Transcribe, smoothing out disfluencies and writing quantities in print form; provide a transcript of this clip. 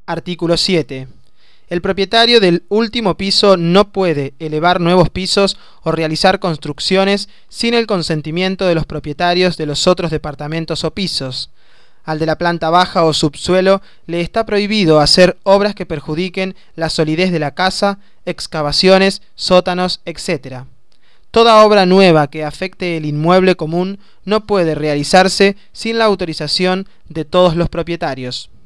Artículo 7. El propietario del último piso no puede elevar nuevos pisos o realizar construcciones sin el consentimiento de los propietarios de los otros departamentos o pisos. Al de la planta baja o subsuelo le está prohibido hacer obras que perjudiquen la solidez de la casa, excavaciones, sótanos, etc. Toda obra nueva que afecte el inmueble común no puede realizarse sin la autorización de todos los propietarios.